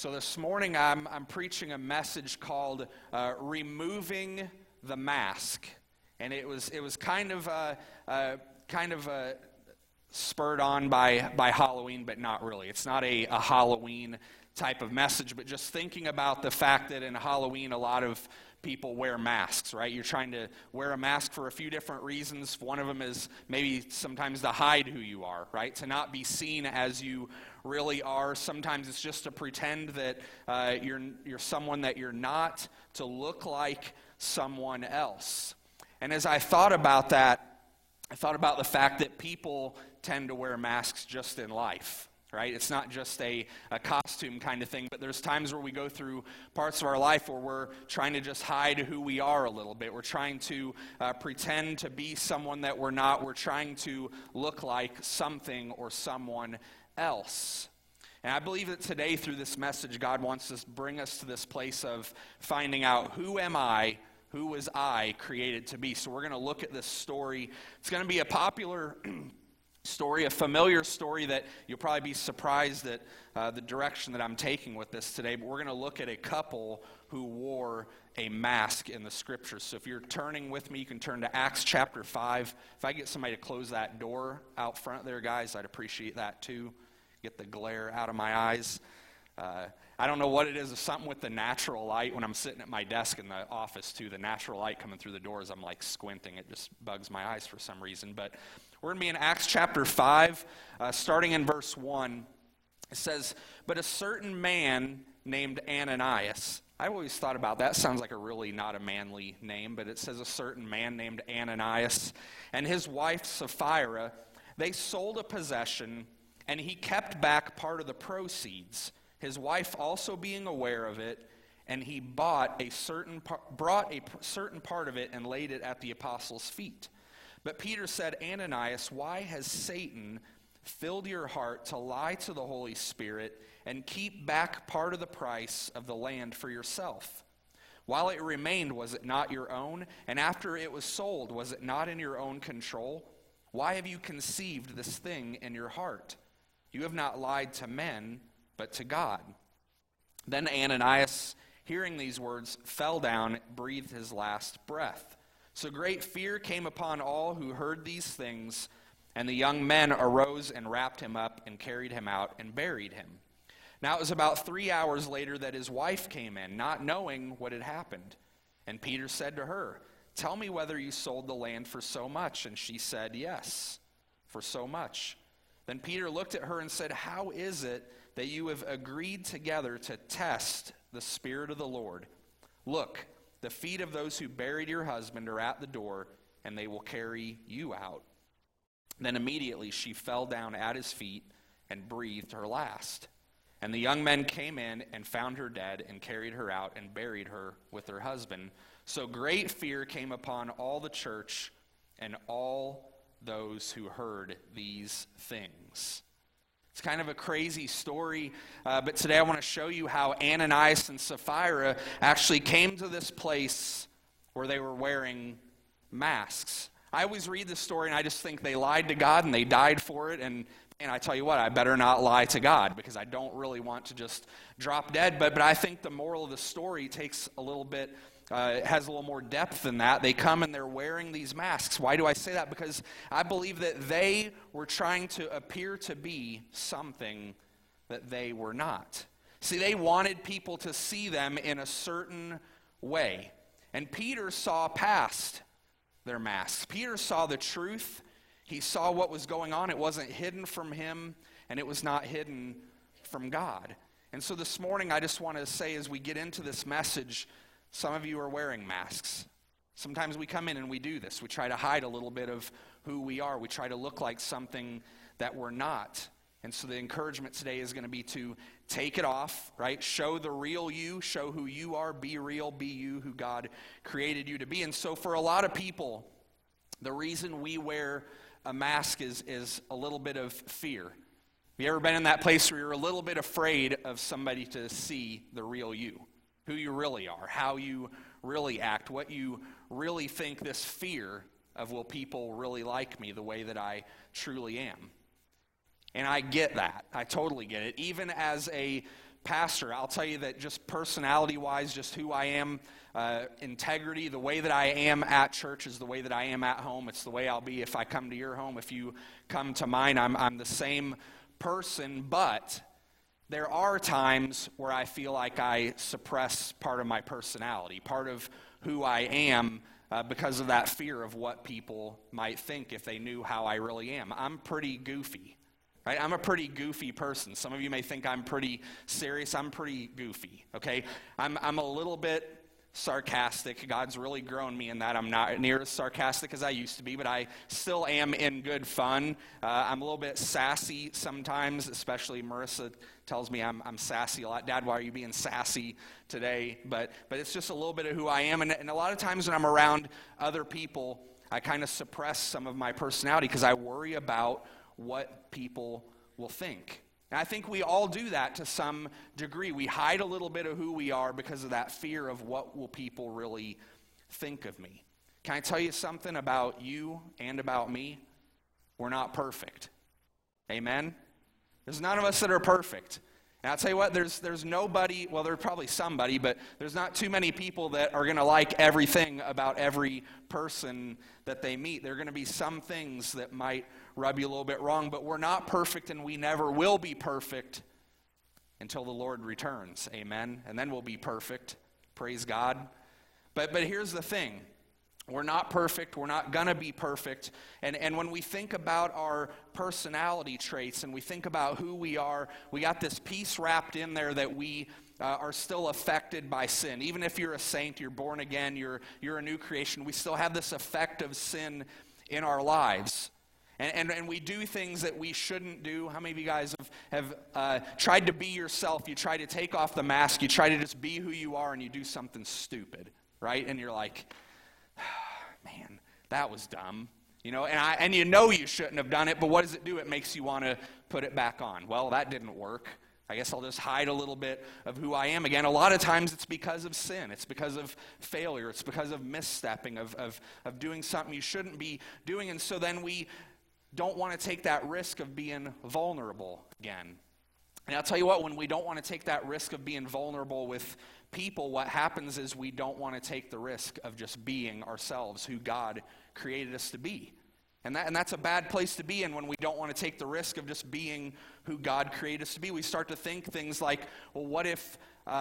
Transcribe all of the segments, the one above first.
So this morning I'm preaching a message called "Removing the Mask," and it was kind of spurred on by Halloween, but not really. It's not a Halloween type of message, but just thinking about the fact that in Halloween a lot of people wear masks, right? You're trying to wear a mask for a few different reasons. One of them is maybe sometimes to hide who you are, right? To not be seen as you really are. Sometimes it's just to pretend that you're someone that you're not, to look like someone else. And as I thought about that, I thought about the fact that people tend to wear masks just in life. Right? It's not just a costume kind of thing, but there's times where we go through parts of our life where we're trying to just hide who we are a little bit. We're trying to pretend to be someone that we're not. We're trying to look like something or someone else. And I believe that today through this message, God wants to bring us to this place of finding out, who am I? Who was I created to be? So we're going to look at this story. It's going to be a popular story, a familiar story that you'll probably be surprised at the direction that I'm taking with this today. But we're going to look at a couple who wore a mask in the scriptures. So if you're turning with me, you can turn to Acts chapter 5. If I get somebody to close that door out front there, guys, I'd appreciate that too. Get the glare out of my eyes. I don't know what it is. It's something with the natural light when I'm sitting at my desk in the office too. The natural light coming through the doors, I'm like squinting. It just bugs my eyes for some reason. But we're going to be in Acts chapter 5, starting in verse 1. It says, "But a certain man named Ananias." I always thought about that. Sounds like a really not a manly name, but it says a certain man named Ananias and his wife Sapphira, they sold a possession, and he kept back part of the proceeds, his wife also being aware of it, and he brought a certain part of it and laid it at the apostles' feet. But Peter said, "Ananias, why has Satan filled your heart to lie to the Holy Spirit and keep back part of the price of the land for yourself? While it remained, was it not your own? And after it was sold, was it not in your own control? Why have you conceived this thing in your heart? You have not lied to men, but to God." Then Ananias, hearing these words, fell down, breathed his last breath. So great fear came upon all who heard these things, and the young men arose and wrapped him up and carried him out and buried him. Now it was about 3 hours later that his wife came in, not knowing what had happened. And Peter said to her, "Tell me whether you sold the land for so much." And she said, "Yes, for so much." Then Peter looked at her and said, "How is it that you have agreed together to test the Spirit of the Lord? Look, the feet of those who buried your husband are at the door, and they will carry you out." Then immediately she fell down at his feet and breathed her last. And the young men came in and found her dead and carried her out and buried her with her husband. So great fear came upon all the church and all those who heard these things. It's kind of a crazy story, but today I want to show you how Ananias and Sapphira actually came to this place where they were wearing masks. I always read this story and I just think they lied to God and they died for it, and I tell you what, I better not lie to God because I don't really want to just drop dead. But I think the moral of the story takes a little bit, has a little more depth than that. They come and they're wearing these masks. Why do I say that? Because I believe that they were trying to appear to be something that they were not. See, they wanted people to see them in a certain way. And Peter saw past their masks. Peter saw the truth. He saw what was going on. It wasn't hidden from him, and it was not hidden from God. And so this morning, I just want to say as we get into this message, some of you are wearing masks. Sometimes we come in and we do this. We try to hide a little bit of who we are. We try to look like something that we're not. And so the encouragement today is going to be to take it off, right? Show the real you. Show who you are. Be real. Be you, who God created you to be. And so for a lot of people, the reason we wear a mask is a little bit of fear. Have you ever been in that place where you're a little bit afraid of somebody to see the real you? Who you really are, how you really act, what you really think, this fear of will people really like me the way that I truly am. And I get that. I totally get it. Even as a pastor. I'll tell you that just personality-wise, just who I am, integrity, the way that I am at church is the way that I am at home. It's the way I'll be if I come to your home. If you come to mine, I'm the same person, but there are times where I feel like I suppress part of my personality, part of who I am, because of that fear of what people might think if they knew how I really am. I'm pretty goofy, right? I'm a pretty goofy person. Some of you may think I'm pretty serious. I'm pretty goofy, okay? I'm a little bit sarcastic. God's really grown me in that. I'm not near as sarcastic as I used to be, but I still am in good fun. I'm a little bit sassy sometimes, especially Marissa tells me I'm sassy a lot. Dad, why are you being sassy today? But it's just a little bit of who I am. And a lot of times when I'm around other people, I kind of suppress some of my personality because I worry about what people will think. And I think we all do that to some degree. We hide a little bit of who we are because of that fear of what will people really think of me. Can I tell you something about you and about me? We're not perfect. Amen? There's none of us that are perfect. And I'll tell you what, there's nobody, well, there's probably somebody, but there's not too many people that are going to like everything about every person that they meet. There are going to be some things that might rub you a little bit wrong, but we're not perfect and we never will be perfect until the Lord returns. Amen? And then we'll be perfect. Praise God. But here's the thing. We're not perfect. We're not going to be perfect. And when we think about our personality traits and we think about who we are, we got this piece wrapped in there that we are still affected by sin. Even if you're a saint, you're born again, you're a new creation, we still have this effect of sin in our lives. And we do things that we shouldn't do. How many of you guys have tried to be yourself? You try to take off the mask. You try to just be who you are, and you do something stupid, right? And you're like, man, that was dumb. You know, and you know you shouldn't have done it, but what does it do? It makes you want to put it back on. Well, that didn't work. I guess I'll just hide a little bit of who I am again. A lot of times it's because of sin. It's because of failure. It's because of misstepping, of doing something you shouldn't be doing. And so then we don't want to take that risk of being vulnerable again. And I'll tell you what, when we don't want to take that risk of being vulnerable with people, what happens is we don't want to take the risk of just being ourselves, who God created us to be. And that's a bad place to be in when we don't want to take the risk of just being who God created us to be. We start to think things like, well, what if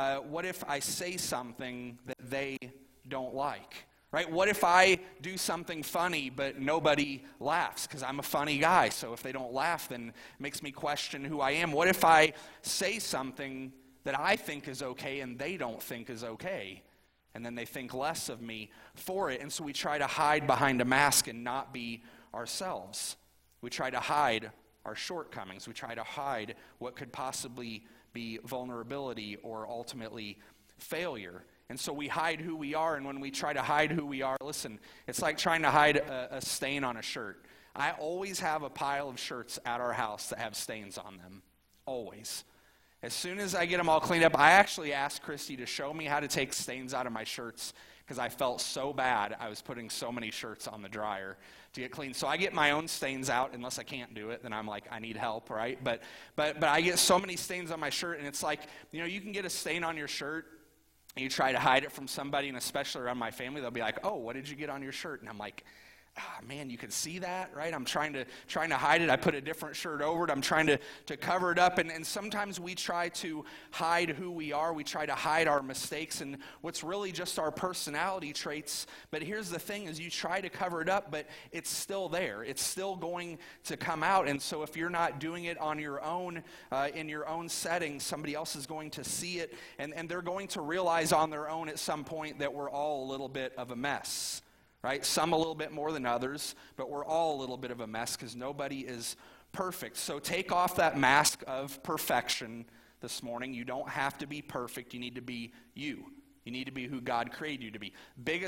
I say something that they don't like? Right? What if I do something funny but nobody laughs? Because I'm a funny guy, so if they don't laugh, then it makes me question who I am. What if I say something that I think is okay and they don't think is okay? And then they think less of me for it. And so we try to hide behind a mask and not be ourselves. We try to hide our shortcomings. We try to hide what could possibly be vulnerability or ultimately failure. And so we hide who we are, and when we try to hide who we are, listen, it's like trying to hide a stain on a shirt. I always have a pile of shirts at our house that have stains on them. Always. As soon as I get them all cleaned up, I actually asked Christy to show me how to take stains out of my shirts because I felt so bad I was putting so many shirts on the dryer to get clean. So I get my own stains out. Unless I can't do it, then I'm like, I need help, right? But I get so many stains on my shirt, and it's like, you can get a stain on your shirt, and you try to hide it from somebody, and especially around my family, they'll be like, oh, what did you get on your shirt? And I'm like, man, you can see that, right? I'm trying to hide it. I put a different shirt over it. I'm trying to cover it up. And sometimes we try to hide who we are. We try to hide our mistakes and what's really just our personality traits. But here's the thing is you try to cover it up, but it's still there. It's still going to come out. And so if you're not doing it on your own, in your own setting, somebody else is going to see it. And they're going to realize on their own at some point that we're all a little bit of a mess. Right? Some a little bit more than others, but we're all a little bit of a mess because nobody is perfect. So take off that mask of perfection this morning. You don't have to be perfect. You need to be you. You need to be who God created you to be.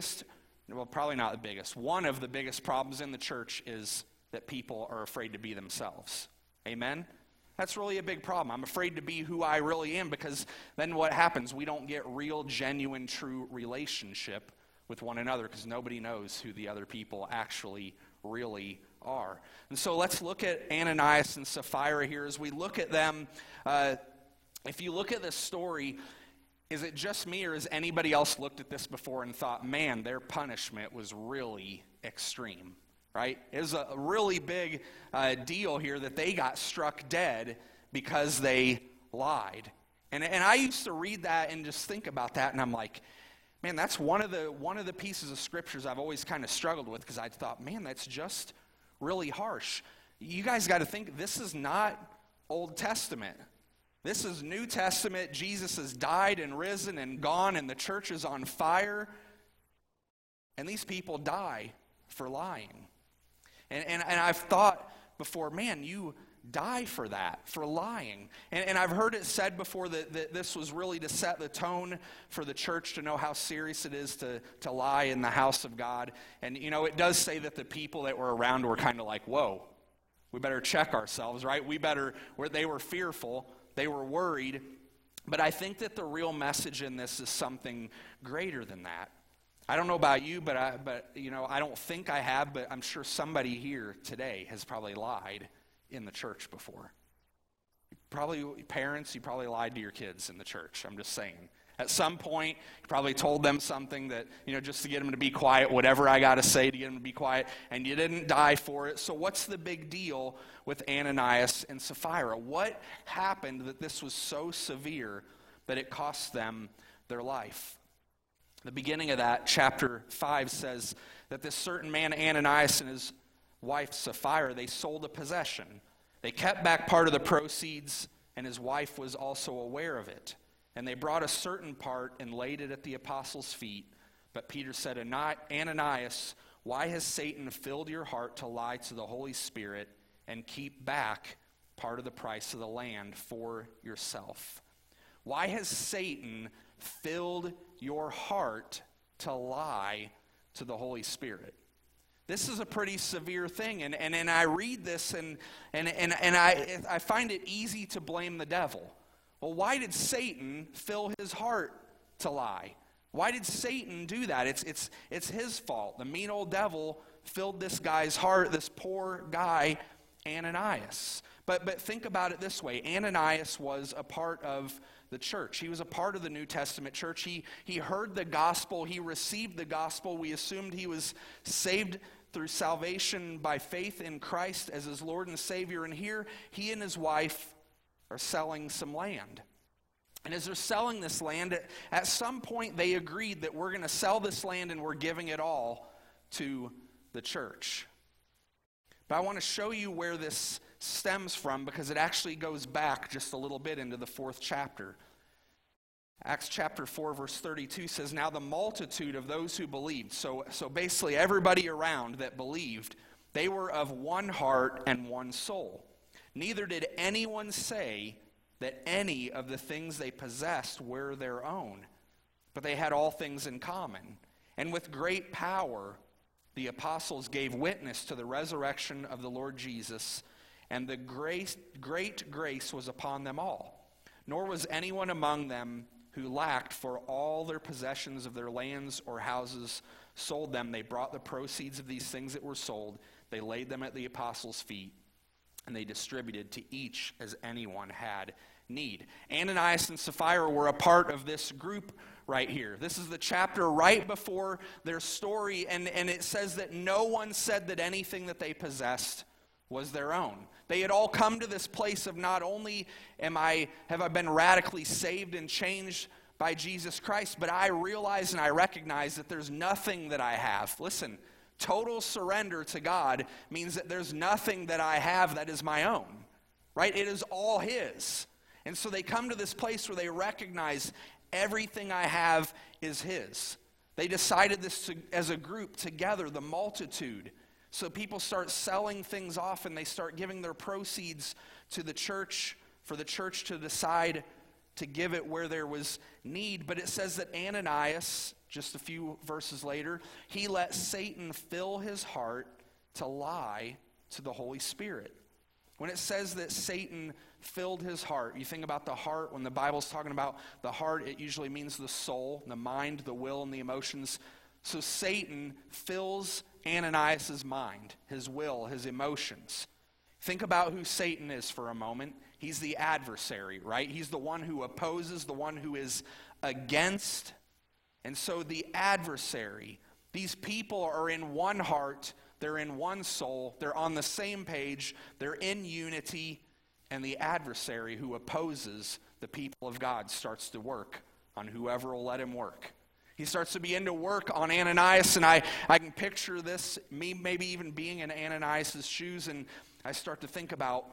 Probably not the biggest. One of the biggest problems in the church is that people are afraid to be themselves. Amen? That's really a big problem. I'm afraid to be who I really am because then what happens? We don't get real, genuine, true relationship with one another because nobody knows who the other people actually really are. And so let's look at Ananias and Sapphira here. As we look at them, if you look at this story, is it just me or has anybody else looked at this before and thought, man, their punishment was really extreme, right? It was a really big deal here that they got struck dead because they lied. And I used to read that and just think about that, and I'm like, man, that's one of the pieces of scriptures I've always kind of struggled with, because I thought, man, that's just really harsh. You guys got to think, this is not Old Testament. This is New Testament. Jesus has died and risen and gone, and the church is on fire. And these people die for lying. And I've thought before, man, you die for that, for lying. And I've heard it said before that this was really to set the tone for the church to know how serious it is to lie in the house of God. And, it does say that the people that were around were kind of like, whoa, we better check ourselves, right? They were fearful. They were worried. But I think that the real message in this is something greater than that. I don't know about you, but I don't think I have, but I'm sure somebody here today has probably lied in the church before. Probably parents, you probably lied to your kids in the church. I'm just saying. At some point, you probably told them something that, just to get them to be quiet, whatever I got to say to get them to be quiet, and you didn't die for it. So what's the big deal with Ananias and Sapphira? What happened that this was so severe that it cost them their life? The beginning of that, chapter 5, says that this certain man, Ananias, and his wife Sapphira, they sold a possession. They kept back part of the proceeds, and his wife was also aware of it. And they brought a certain part and laid it at the apostles' feet. But Peter said, Ananias, why has Satan filled your heart to lie to the Holy Spirit and keep back part of the price of the land for yourself? Why has Satan filled your heart to lie to the Holy Spirit? This is a pretty severe thing, and I read this and I find it easy to blame the devil. Well, why did Satan fill his heart to lie? Why did Satan do that? It's his fault. The mean old devil filled this guy's heart, this poor guy, Ananias. But think about it this way. Ananias was a part of the church. He was a part of the New Testament church. He heard the gospel. He received the gospel. We assumed he was saved through salvation by faith in Christ as his Lord and Savior. And here, he and his wife are selling some land. And as they're selling this land, at some point they agreed that we're going to sell this land and we're giving it all to the church. But I want to show you where this stems from, because it actually goes back just a little bit into the 4th chapter. Acts chapter 4 verse 32 says, now the multitude of those who believed, so basically everybody around that believed, they were of one heart and one soul. Neither did anyone say that any of the things they possessed were their own, but they had all things in common. And with great power, the apostles gave witness to the resurrection of the Lord Jesus, and the great grace was upon them all. Nor was anyone among them who lacked, for all their possessions of their lands or houses sold them. They brought the proceeds of these things that were sold. They laid them at the apostles' feet, and they distributed to each as anyone had need. Ananias and Sapphira were a part of this group right here. This is the chapter right before their story, and it says that no one said that anything that they possessed was their own. They had all come to this place of not only have I been radically saved and changed by Jesus Christ, but I realize and I recognize that there's nothing that I have. Listen, total surrender to God means that there's nothing that I have that is my own, right? It is all His. And so they come to this place where they recognize everything I have is His. They decided this as a group together, the multitude. So people start selling things off and they start giving their proceeds to the church for the church to decide to give it where there was need. But it says that Ananias, just a few verses later, he let Satan fill his heart to lie to the Holy Spirit. When it says that Satan filled his heart, you think about the heart, when the Bible's talking about the heart, it usually means the soul, the mind, the will, and the emotions. So Satan fills Ananias' mind, his will, his emotions. Think about who Satan is for a moment. He's the adversary, right? He's the one who opposes, the one who is against. And so the adversary, these people are in one heart, they're in one soul, they're on the same page, they're in unity, and the adversary who opposes the people of God starts to work on whoever will let him work. He starts to begin to work on Ananias, and I can picture this, me maybe even being in Ananias' shoes, and I start to think about,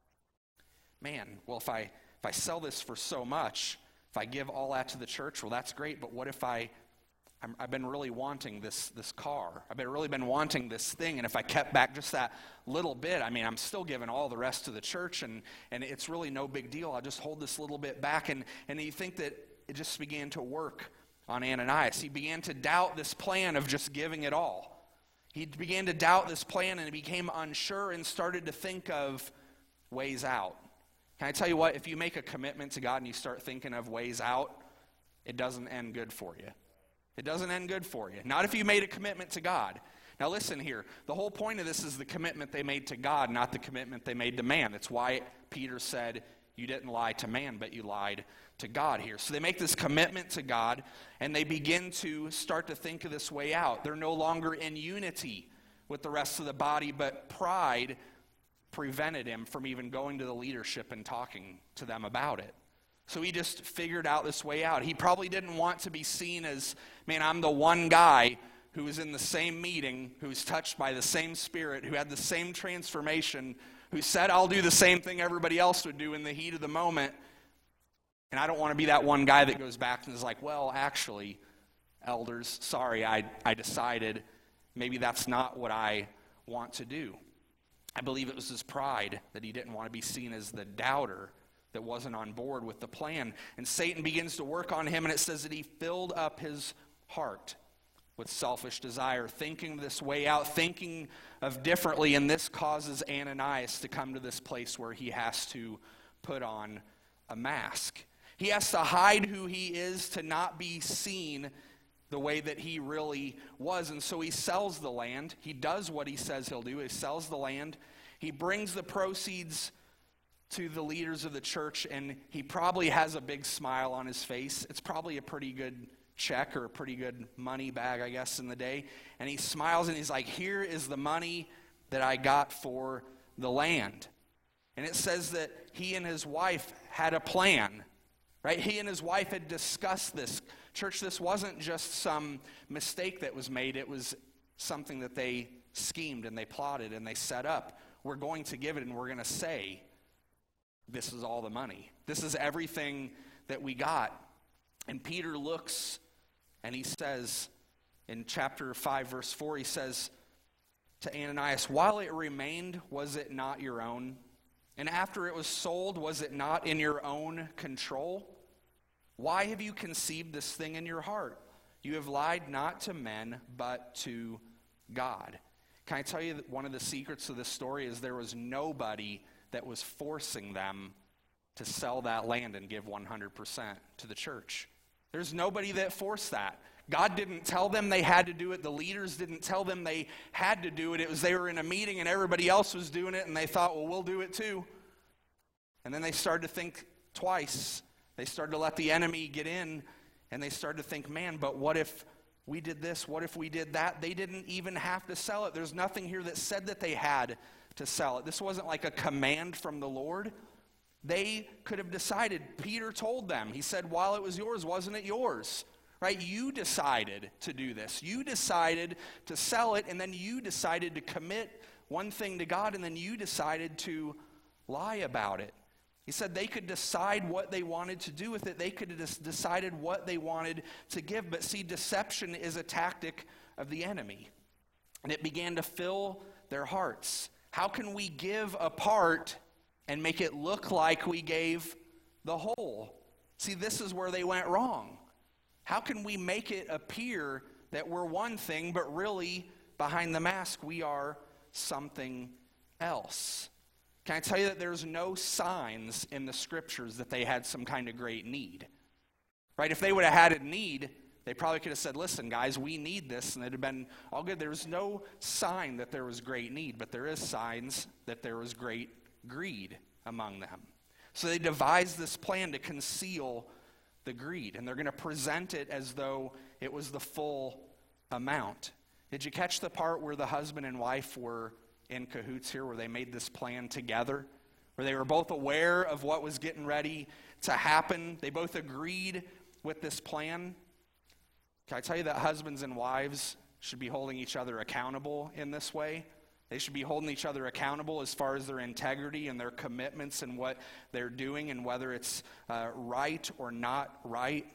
man, well, if I sell this for so much, if I give all that to the church, well, that's great, but what if I've been really wanting this car. I've really been wanting this thing, and if I kept back just that little bit, I mean, I'm still giving all the rest to the church, and it's really no big deal. I'll just hold this little bit back, and you think that it just began to work on Ananias. He began to doubt this plan of just giving it all. He began to doubt this plan, and he became unsure and started to think of ways out. Can I tell you what? If you make a commitment to God and you start thinking of ways out, it doesn't end good for you. It doesn't end good for you. Not if you made a commitment to God. Now listen here. The whole point of this is the commitment they made to God, not the commitment they made to man. That's why Peter said, you didn't lie to man, but you lied to God here. So they make this commitment to God, and they begin to start to think of this way out. They're no longer in unity with the rest of the body, but pride prevented him from even going to the leadership and talking to them about it. So he just figured out this way out. He probably didn't want to be seen as, man, I'm the one guy who was in the same meeting, who was touched by the same Spirit, who had the same transformation, who said, I'll do the same thing everybody else would do in the heat of the moment. And I don't want to be that one guy that goes back and is like, well, actually, elders, sorry, I decided maybe that's not what I want to do. I believe it was his pride that he didn't want to be seen as the doubter that wasn't on board with the plan. And Satan begins to work on him, and it says that he filled up his heart with selfish desire, thinking this way out, thinking of differently, and this causes Ananias to come to this place where he has to put on a mask. He has to hide who he is to not be seen the way that he really was. And so he sells the land. He does what he says he'll do. He sells the land. He brings the proceeds to the leaders of the church, and he probably has a big smile on his face. It's probably a pretty good check or a pretty good money bag, I guess, in the day. And he smiles and he's like, here is the money that I got for the land. And it says that he and his wife had a plan, right? He and his wife had discussed this. Church, this wasn't just some mistake that was made. It was something that they schemed and they plotted and they set up. We're going to give it, and we're going to say, this is all the money. This is everything that we got. And Peter looks and he says, in chapter 5, verse 4, he says to Ananias, while it remained, was it not your own? And after it was sold, was it not in your own control? Why have you conceived this thing in your heart? You have lied not to men, but to God. Can I tell you that one of the secrets of this story is there was nobody that was forcing them to sell that land and give 100% to the church. There's nobody that forced that. God didn't tell them they had to do it. The leaders didn't tell them they had to do it. It was they were in a meeting and everybody else was doing it, and they thought, well, we'll do it too. And then they started to think twice. They started to let the enemy get in, and they started to think, man, but what if we did this? What if we did that? They didn't even have to sell it. There's nothing here that said that they had to sell it. This wasn't like a command from the Lord. They could have decided. Peter told them. He said, while it was yours, wasn't it yours? Right? You decided to do this. You decided to sell it, and then you decided to commit one thing to God, and then you decided to lie about it. He said they could decide what they wanted to do with it. They could have decided what they wanted to give. But see, deception is a tactic of the enemy. And it began to fill their hearts. How can we give a part and make it look like we gave the whole? See, this is where they went wrong. How can we make it appear that we're one thing, but really behind the mask we are something else? Can I tell you that there's no signs in the scriptures that they had some kind of great need? Right? If they would have had a need, they probably could have said, listen, guys, we need this, and it'd have been all good. There was no sign that there was great need, but there is signs that there was great greed among them. So they devised this plan to conceal the greed, and they're going to present it as though it was the full amount. Did you catch the part where the husband and wife were in cahoots here, where they made this plan together, where they were both aware of what was getting ready to happen? They both agreed with this plan. Can I tell you that husbands and wives should be holding each other accountable in this way? They should be holding each other accountable as far as their integrity and their commitments and what they're doing, and whether it's right or not right.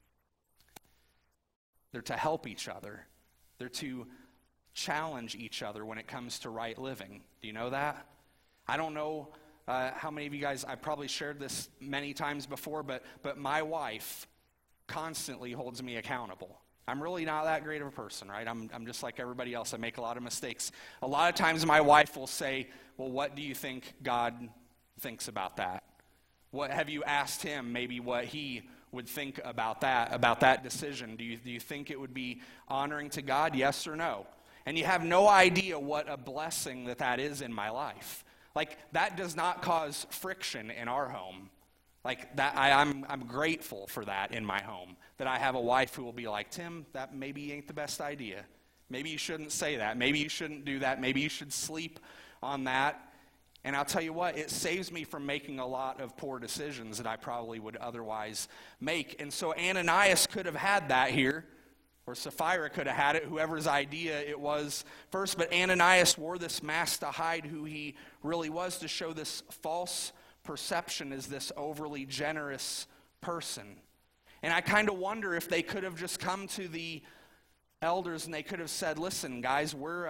They're to help each other. They're to challenge each other when it comes to right living. Do you know that? I don't know how many of you guys, I probably shared this many times before, but my wife constantly holds me accountable. I'm really not that great of a person, right? I'm just like everybody else. I make a lot of mistakes. A lot of times my wife will say, well, what do you think God thinks about that? What have you asked him maybe what he would think about that decision? Do you think it would be honoring to God, yes or no? And you have no idea what a blessing that is in my life. Like, that does not cause friction in our home. Like that, I'm grateful for that in my home, that I have a wife who will be like, Tim, that maybe ain't the best idea. Maybe you shouldn't say that. Maybe you shouldn't do that. Maybe you should sleep on that. And I'll tell you what, it saves me from making a lot of poor decisions that I probably would otherwise make. And so Ananias could have had that here, or Sapphira could have had it, whoever's idea it was first. But Ananias wore this mask to hide who he really was, to show this false perception as this overly generous person. And I kind of wonder if they could have just come to the elders and they could have said, listen, guys, we're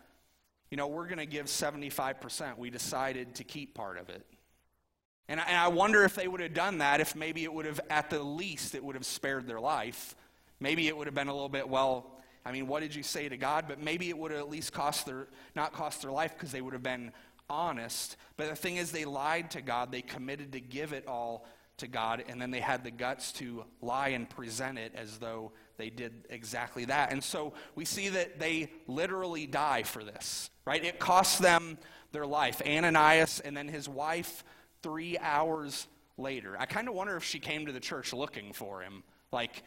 going to give 75%. We decided to keep part of it. And I wonder if they would have done that, if maybe it would have, at the least, it would have spared their life. Maybe it would have been a little bit, well, I mean, what did you say to God? But maybe it would have at least not cost their life, because they would have been honest. But the thing is, they lied to God. They committed to give it all to God, and then they had the guts to lie and present it as though they did exactly that. And so we see that they literally die for this, right? It costs them their life. Ananias and then his wife 3 hours later. I kind of wonder if she came to the church looking for him. Like,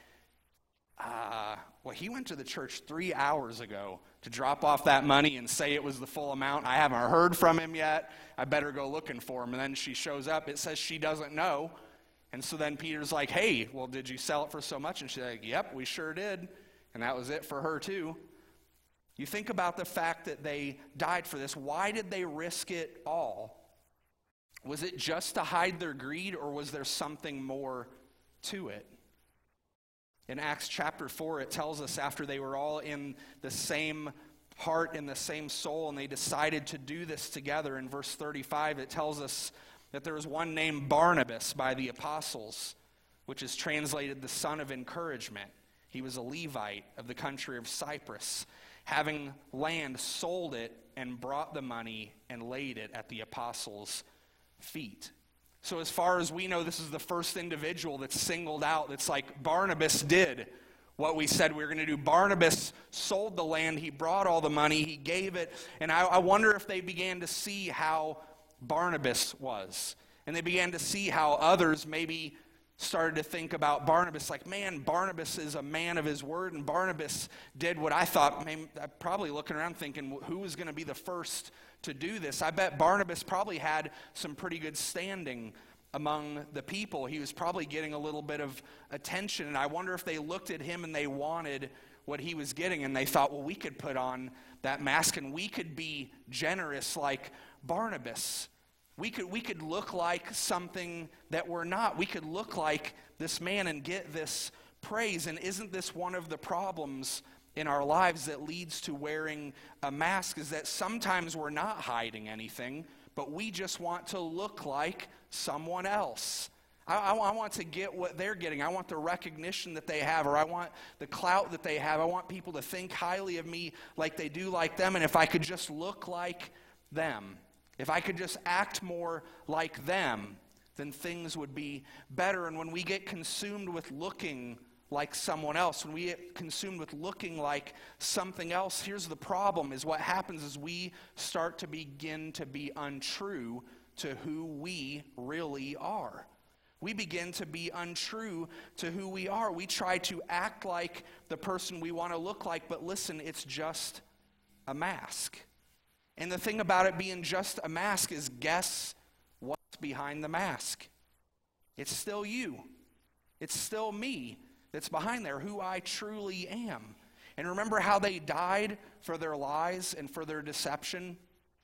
well, he went to the church 3 hours ago to drop off that money and say it was the full amount. I haven't heard from him yet. I better go looking for him. And then she shows up. It says she doesn't know. And so then Peter's like, hey, well, did you sell it for so much? And she's like, yep, we sure did. And that was it for her too. You think about the fact that they died for this. Why did they risk it all? Was it just to hide their greed, or was there something more to it? In Acts chapter 4, it tells us after they were all in the same heart, in the same soul, and they decided to do this together. In verse 35, it tells us that there was one named Barnabas by the apostles, which is translated the son of encouragement. He was a Levite of the country of Cyprus. Having land, sold it and brought the money and laid it at the apostles' feet. So as far as we know, this is the first individual that's singled out. That's like, Barnabas did what we said we were going to do. Barnabas sold the land. He brought all the money. He gave it. And I wonder if they began to see how Barnabas was. And they began to see how others maybe started to think about Barnabas. Like, man, Barnabas is a man of his word. And Barnabas did what I thought, probably looking around thinking, who was going to be the first to do this? I bet Barnabas probably had some pretty good standing among the people. He was probably getting a little bit of attention. And I wonder if they looked at him and they wanted what he was getting. And they thought, well, we could put on that mask and we could be generous like Barnabas. We could look like something that we're not. We could look like this man and get this praise. And isn't this one of the problems in our lives that leads to wearing a mask, is that sometimes we're not hiding anything, but we just want to look like someone else. I want to get what they're getting. I want the recognition that they have, or I want the clout that they have. I want people to think highly of me like they do like them. And if I could just look like them, if I could just act more like them, then things would be better. And when we get consumed with looking like someone else, when we get consumed with looking like something else, here's the problem, is what happens is we start to begin to be untrue to who we really are. We begin to be untrue to who we are. We try to act like the person we want to look like, but listen, it's just a mask. And the thing about it being just a mask is, guess what's behind the mask? It's still you. It's still me that's behind there, who I truly am. And remember how they died for their lies and for their deception?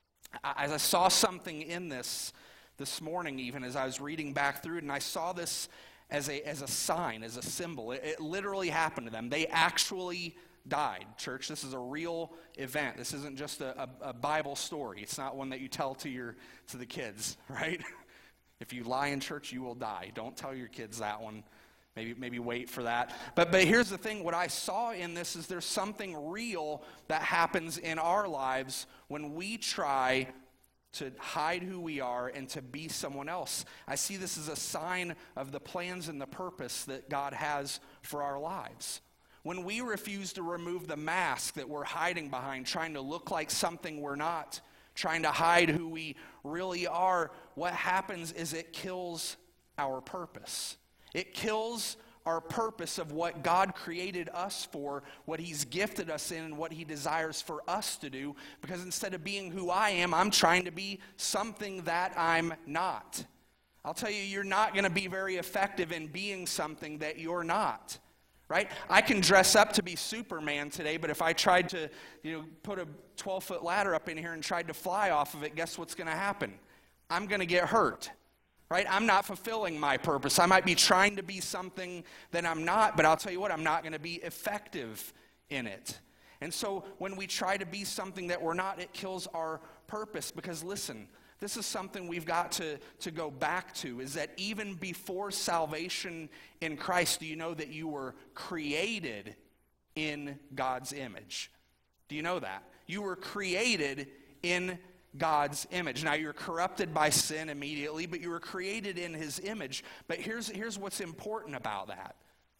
As I saw something in this morning, even as I was reading back through it, and I saw this as a sign, as a symbol. It literally happened to them. They actually died. Church, this is a real event. This isn't just a Bible story. It's not one that you tell to the kids, right? If you lie in church, you will die. Don't tell your kids that one. Maybe wait for that. But here's the thing. What I saw in this is there's something real that happens in our lives when we try to hide who we are and to be someone else. I see this as a sign of the plans and the purpose that God has for our lives. When we refuse to remove the mask that we're hiding behind, trying to look like something we're not, trying to hide who we really are, what happens is it kills our purpose. It kills our purpose of what God created us for, what He's gifted us in, and what He desires for us to do. Because instead of being who I am, I'm trying to be something that I'm not. I'll tell you, you're not going to be very effective in being something that you're not. Right? I can dress up to be Superman today, but if I tried to, put a 12-foot ladder up in here and tried to fly off of it, guess what's going to happen? I'm going to get hurt. Right? I'm not fulfilling my purpose. I might be trying to be something that I'm not, but I'll tell you what, I'm not going to be effective in it. And so when we try to be something that we're not, it kills our purpose. Because listen, this is something we've got to go back to, is that even before salvation in Christ, do you know that you were created in God's image? Do you know that? You were created in God's image. Now, you're corrupted by sin immediately, but you were created in His image. But here's what's important about that.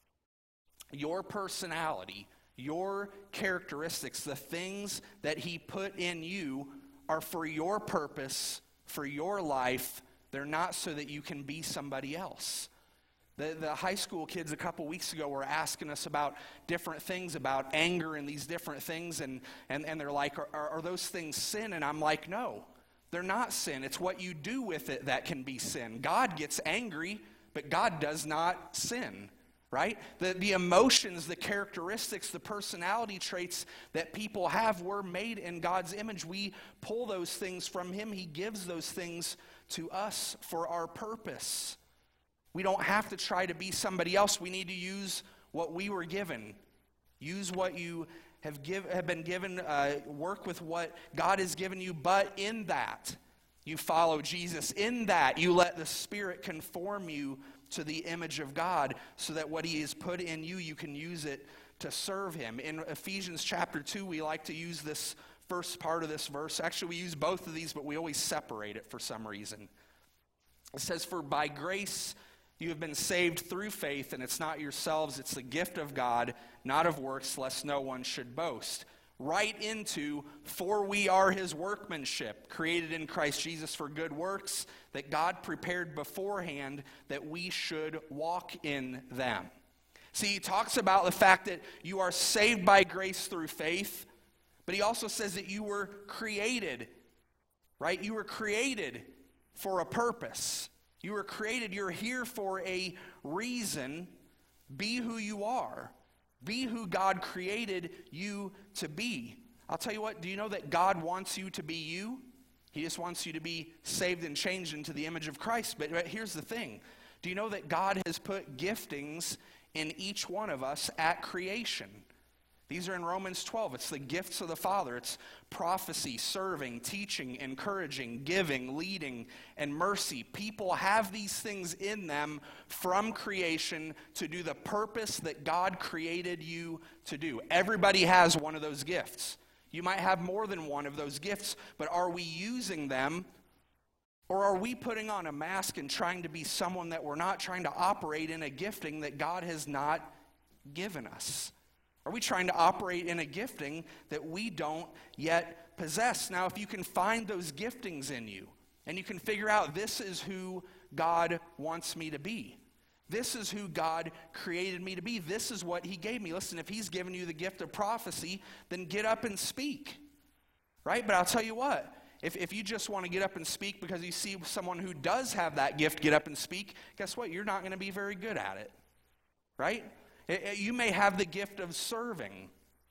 Your personality, your characteristics, the things that He put in you are for your purpose, for your life. They're not so that you can be somebody else. The high school kids a couple weeks ago were asking us about different things, about anger and these different things, and they're like, are those things sin? And I'm like, no, they're not sin. It's what you do with it that can be sin. God gets angry, but God does not sin, right? The emotions, the characteristics, the personality traits that people have were made in God's image. We pull those things from Him. He gives those things to us for our purpose. We don't have to try to be somebody else. We need to use what we were given. Use what you have been given. Work with what God has given you. But in that, you follow Jesus. In that, you let the Spirit conform you to the image of God, so that what He has put in you, you can use it to serve Him. In Ephesians chapter 2, we like to use this first part of this verse. Actually, we use both of these, but we always separate it for some reason. It says, "For by grace you have been saved through faith, and it's not yourselves, it's the gift of God, not of works, lest no one should boast." Right into, "For we are His workmanship, created in Christ Jesus for good works, that God prepared beforehand that we should walk in them." See, he talks about the fact that you are saved by grace through faith, but he also says that you were created, right? You were created for a purpose. You were created, you're here for a reason. Be who you are. Be who God created you to be. I'll tell you what, do you know that God wants you to be you? He just wants you to be saved and changed into the image of Christ. But here's the thing. Do you know that God has put giftings in each one of us at creation? These are in Romans 12. It's the gifts of the Father. It's prophecy, serving, teaching, encouraging, giving, leading, and mercy. People have these things in them from creation to do the purpose that God created you to do. Everybody has one of those gifts. You might have more than one of those gifts, but are we using them, or are we putting on a mask and trying to be someone that we're not, trying to operate in a gifting that God has not given us? Are we trying to operate in a gifting that we don't yet possess? Now, if you can find those giftings in you, And you can figure out, this is who God wants me to be. This is who God created me to be. This is what he gave me. Listen, if he's given you the gift of prophecy, then get up and speak. Right? But I'll tell you what, if you just want to get up and speak because you see someone who does have that gift get up and speak, guess what? You're not going to be very good at it. Right? You may have the gift of serving.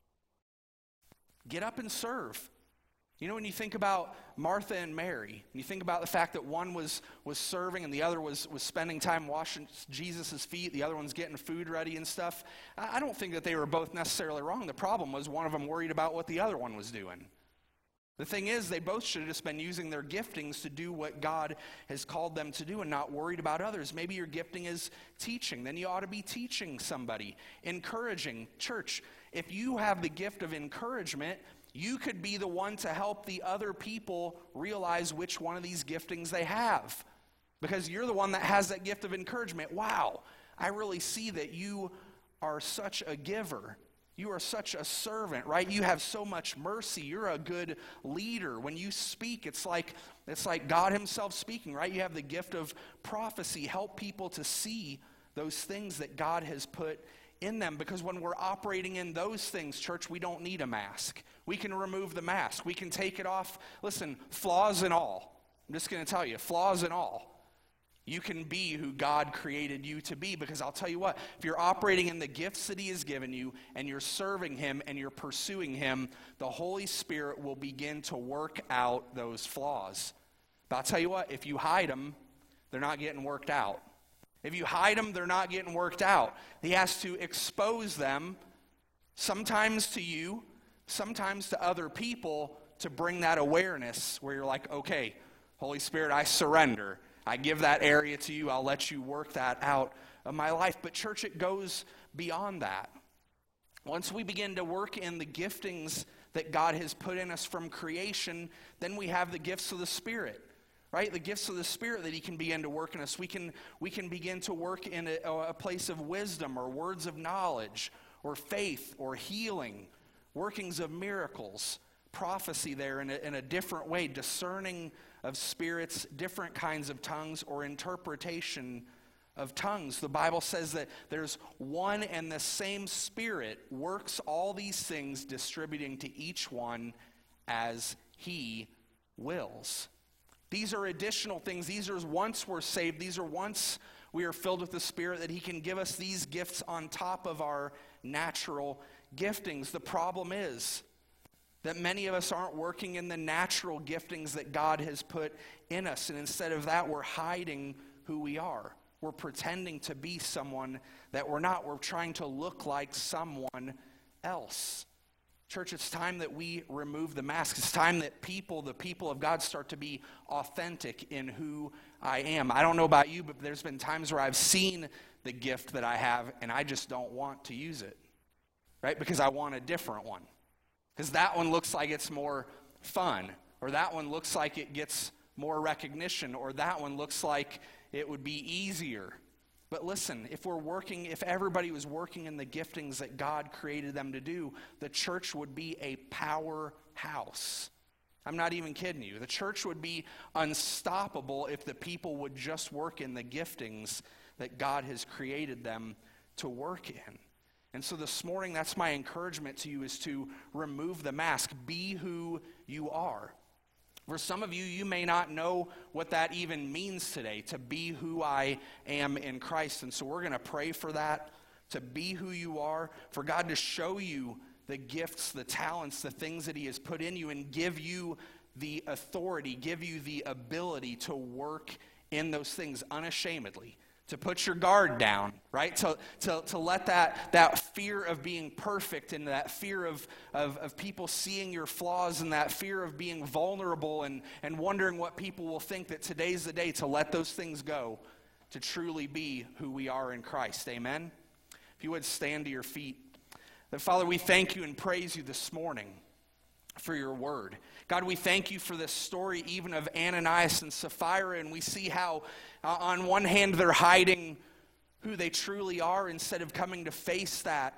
Get up and serve. You know, when you think about Martha and Mary, and you think about the fact that one was serving and the other was spending time washing Jesus' feet, the other one's getting food ready and stuff, I don't think that they were both necessarily wrong. The problem was one of them worried about what the other one was doing. The thing is, they both should have just been using their giftings to do what God has called them to do and not worried about others. Maybe your gifting is teaching. Then you ought to be teaching somebody, encouraging. Church, if you have the gift of encouragement, you could be the one to help the other people realize which one of these giftings they have. Because you're the one that has that gift of encouragement. Wow, I really see that you are such a giver. You are such a servant, right? You have so much mercy. You're a good leader. When you speak, it's like God himself speaking, right? You have the gift of prophecy. Help people to see those things that God has put in them, because when we're operating in those things, church, we don't need a mask. We can remove the mask. We can take it off. Listen, flaws and all. I'm just going to tell you, flaws and all. You can be who God created you to be, because I'll tell you what, if you're operating in the gifts that he has given you and you're serving him and you're pursuing him, the Holy Spirit will begin to work out those flaws. But I'll tell you what, if you hide them, they're not getting worked out. If you hide them, they're not getting worked out. He has to expose them, sometimes to you, sometimes to other people, to bring that awareness where you're like, okay, Holy Spirit, I surrender. I give that area to you. I'll let you work that out of my life. But church, it goes beyond that. Once we begin to work in the giftings that God has put in us from creation, then we have the gifts of the Spirit. Right? The gifts of the Spirit that he can begin to work in us. We can begin to work in a place of wisdom or words of knowledge or faith or healing, workings of miracles, prophecy there in a different way, discerning of spirits, different kinds of tongues, or interpretation of tongues. The Bible says that there's one and the same Spirit works all these things, distributing to each one as he wills. These are additional things. These are once we're saved. These are once we are filled with the Spirit, that he can give us these gifts on top of our natural giftings. The problem is that many of us aren't working in the natural giftings that God has put in us. And instead of that, we're hiding who we are. We're pretending to be someone that we're not. We're trying to look like someone else. Church, it's time that we remove the mask. It's time that the people of God, start to be authentic in who I am. I don't know about you, but there's been times where I've seen the gift that I have, and I just don't want to use it, right? Because I want a different one. Because that one looks like it's more fun, or that one looks like it gets more recognition, or that one looks like it would be easier. But listen, if everybody was working in the giftings that God created them to do, the church would be a powerhouse. I'm not even kidding you. The church would be unstoppable if the people would just work in the giftings that God has created them to work in. And so this morning, that's my encouragement to you, is to remove the mask. Be who you are. For some of you, you may not know what that even means today, to be who I am in Christ. And so we're going to pray for that, to be who you are, for God to show you the gifts, the talents, the things that he has put in you, and give you the authority, give you the ability to work in those things unashamedly. To put your guard down, right? To let that fear of being perfect, and that fear of people seeing your flaws, and that fear of being vulnerable and wondering what people will think, that today's the day to let those things go, to truly be who we are in Christ. Amen? If you would stand to your feet. Then, Father, we thank you and praise you this morning for your word. God, we thank you for this story even of Ananias and Sapphira, and we see how on one hand they're hiding who they truly are instead of coming to face that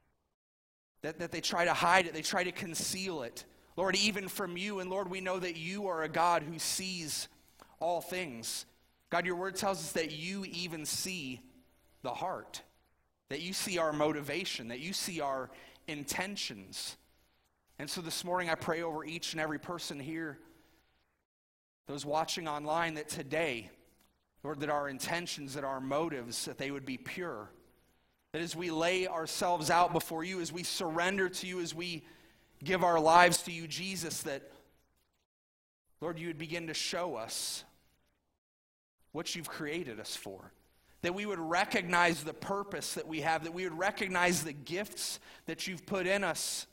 they try to hide it, they try to conceal it. Lord, even from you, and Lord, we know that you are a God who sees all things. God, your word tells us that you even see the heart, that you see our motivation, that you see our intentions. And so this morning I pray over each and every person here, those watching online, that today, Lord, that our intentions, that our motives, that they would be pure. That as we lay ourselves out before you, as we surrender to you, as we give our lives to you, Jesus, that, Lord, you would begin to show us what you've created us for. That we would recognize the purpose that we have, that we would recognize the gifts that you've put in us.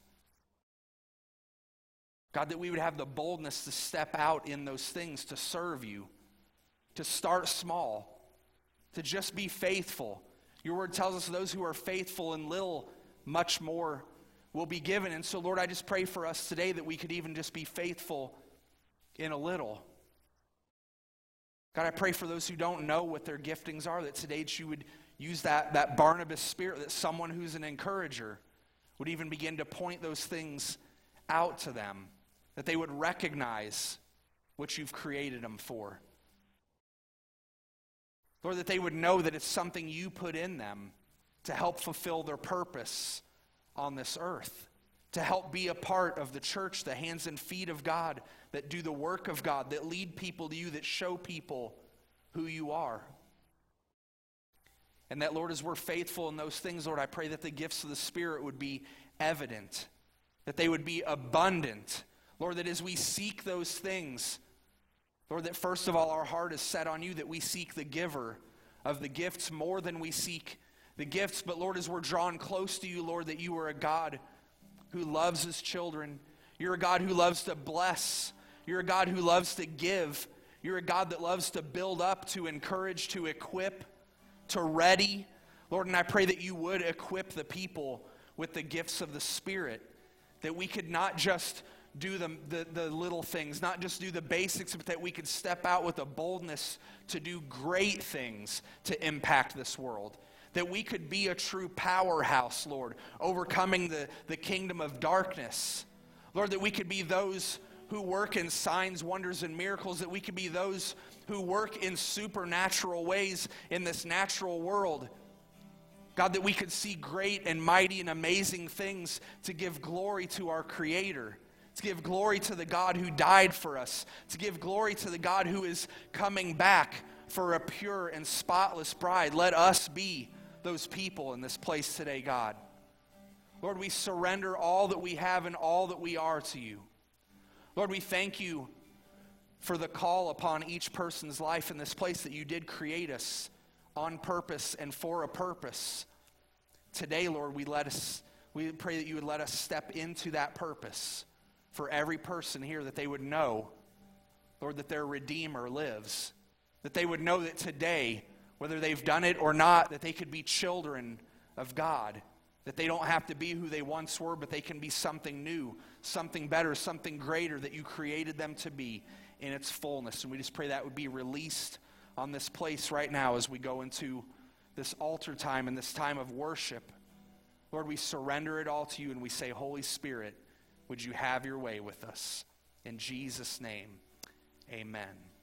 God, that we would have the boldness to step out in those things, to serve you, to start small, to just be faithful. Your word tells us those who are faithful in little, much more will be given. And so, Lord, I just pray for us today that we could even just be faithful in a little. God, I pray for those who don't know what their giftings are, that today you would use that Barnabas spirit, that someone who's an encourager would even begin to point those things out to them, that they would recognize what you've created them for. Lord, that they would know that it's something you put in them to help fulfill their purpose on this earth, to help be a part of the church, the hands and feet of God, that do the work of God, that lead people to you, that show people who you are. And that, Lord, as we're faithful in those things, Lord, I pray that the gifts of the Spirit would be evident, that they would be abundant. Lord, that as we seek those things, Lord, that first of all our heart is set on you, that we seek the giver of the gifts more than we seek the gifts. But Lord, as we're drawn close to you, Lord, that you are a God who loves his children. You're a God who loves to bless. You're a God who loves to give. You're a God that loves to build up, to encourage, to equip, to ready. Lord, and I pray that you would equip the people with the gifts of the Spirit, that we could not just do the little things, not just do the basics, but that we could step out with a boldness to do great things to impact this world. That we could be a true powerhouse, Lord, overcoming the kingdom of darkness. Lord, that we could be those who work in signs, wonders, and miracles, that we could be those who work in supernatural ways in this natural world. God, that we could see great and mighty and amazing things to give glory to our Creator, to give glory to the God who died for us, to give glory to the God who is coming back for a pure and spotless bride. Let us be those people in this place today, God. Lord, we surrender all that we have and all that we are to you. Lord, we thank you for the call upon each person's life in this place, that you did create us on purpose and for a purpose. Today, Lord, we pray that you would let us step into that purpose for every person here, that they would know, Lord, that their Redeemer lives, that they would know that today, whether they've done it or not, that they could be children of God, that they don't have to be who they once were, but they can be something new, something better, something greater that you created them to be in its fullness. And we just pray that would be released on this place right now as we go into this altar time and this time of worship. Lord, we surrender it all to you and we say, Holy Spirit, would you have your way with us? In Jesus' name, amen.